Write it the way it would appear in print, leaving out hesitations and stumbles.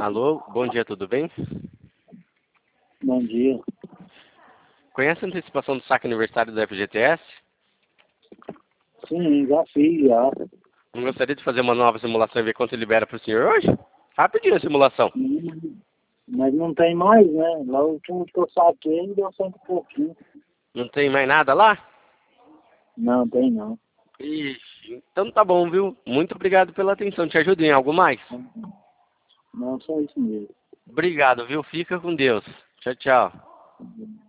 Alô, bom dia, tudo bem? Bom dia. Conhece a antecipação do saque aniversário do FGTS? Sim, já fiz, já. Não gostaria de fazer uma nova simulação e ver quanto libera para o senhor hoje? Rapidinho a simulação. Mas não tem mais, né? Lá o último que eu saquei deu cento e pouquinho. Não tem mais nada lá? Não, tem não. Ixi, então tá bom, viu? Muito obrigado pela atenção. Te ajudo em algo mais? Não, só isso mesmo. Obrigado, viu? Fica com Deus. Tchau, tchau.